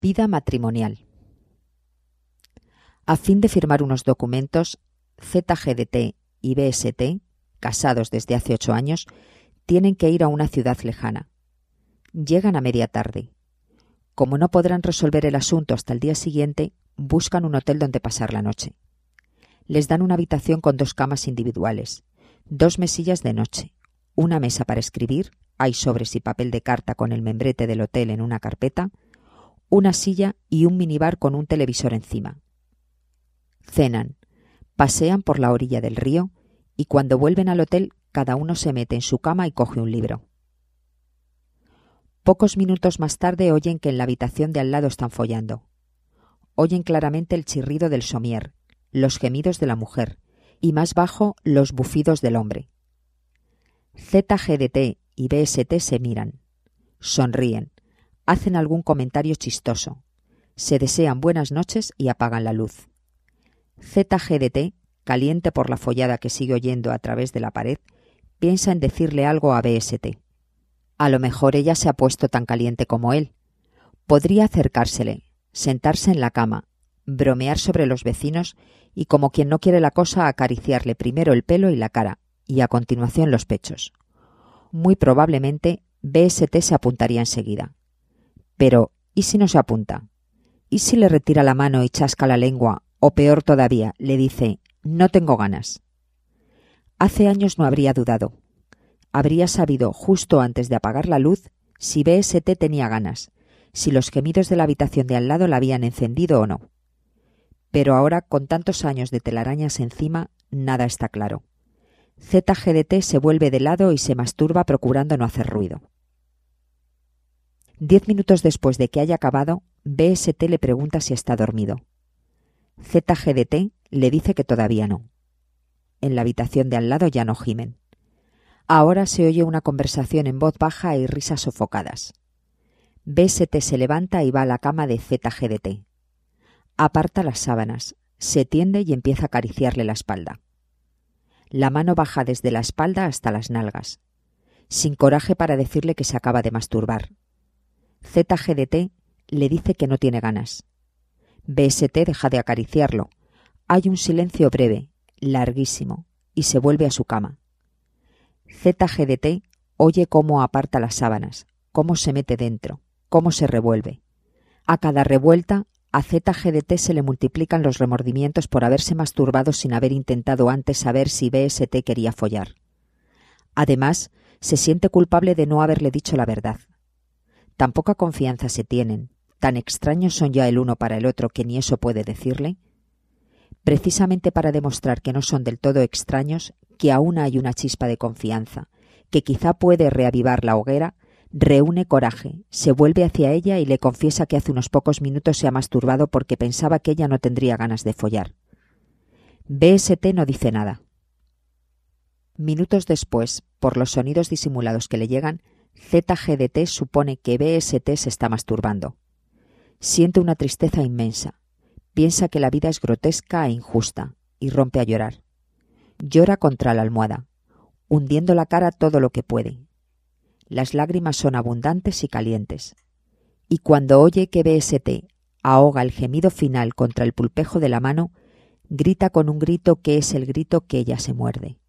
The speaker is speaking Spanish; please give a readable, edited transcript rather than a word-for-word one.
Vida matrimonial. A fin de firmar unos documentos, ZGDT y BST, casados desde hace 8 años, tienen que ir a una ciudad lejana. Llegan a media tarde. Como no podrán resolver el asunto hasta el día siguiente, buscan un hotel donde pasar la noche. Les dan una habitación con 2 camas individuales, 2 mesillas de noche, una mesa para escribir, hay sobres y papel de carta con el membrete del hotel en una carpeta, una silla y un minibar con un televisor encima. Cenan, pasean por la orilla del río y cuando vuelven al hotel cada uno se mete en su cama y coge un libro. Pocos minutos más tarde oyen que en la habitación de al lado están follando. Oyen claramente el chirrido del somier, los gemidos de la mujer y más bajo los bufidos del hombre. ZGDT y BST se miran, sonríen, hacen algún comentario chistoso, se desean buenas noches y apagan la luz. ZGDT, caliente por la follada que sigue oyendo a través de la pared, piensa en decirle algo a BST. A lo mejor ella se ha puesto tan caliente como él. Podría acercársele, sentarse en la cama, bromear sobre los vecinos y, como quien no quiere la cosa, acariciarle primero el pelo y la cara, y a continuación los pechos. Muy probablemente BST se apuntaría enseguida. Pero, ¿y si no se apunta? ¿Y si le retira la mano y chasca la lengua? O peor todavía, le dice, no tengo ganas. Hace años no habría dudado. Habría sabido, justo antes de apagar la luz, si BST tenía ganas, si los gemidos de la habitación de al lado la habían encendido o no. Pero ahora, con tantos años de telarañas encima, nada está claro. ZGDT se vuelve de lado y se masturba procurando no hacer ruido. 10 minutos después de que haya acabado, BST le pregunta si está dormido. ZGDT le dice que todavía no. En la habitación de al lado ya no gimen. Ahora se oye una conversación en voz baja y risas sofocadas. BST se levanta y va a la cama de ZGDT. Aparta las sábanas, se tiende y empieza a acariciarle la espalda. La mano baja desde la espalda hasta las nalgas, sin coraje para decirle que se acaba de masturbar. ZGDT le dice que no tiene ganas. BST deja de acariciarlo. Hay un silencio breve, larguísimo, y se vuelve a su cama. ZGDT oye cómo aparta las sábanas, cómo se mete dentro, cómo se revuelve. A cada revuelta, a ZGDT se le multiplican los remordimientos por haberse masturbado sin haber intentado antes saber si BST quería follar. Además, se siente culpable de no haberle dicho la verdad. Tan poca confianza se tienen, tan extraños son ya el uno para el otro que ni eso puede decirle. Precisamente para demostrar que no son del todo extraños, que aún hay una chispa de confianza, que quizá puede reavivar la hoguera, reúne coraje, se vuelve hacia ella y le confiesa que hace unos pocos minutos se ha masturbado porque pensaba que ella no tendría ganas de follar. BST no dice nada. Minutos después, por los sonidos disimulados que le llegan, ZGDT supone que BST se está masturbando. Siente una tristeza inmensa. Piensa que la vida es grotesca e injusta, y rompe a llorar. Llora contra la almohada, hundiendo la cara todo lo que puede. Las lágrimas son abundantes y calientes. Y cuando oye que BST ahoga el gemido final contra el pulpejo de la mano, grita con un grito que es el grito que ella se muerde.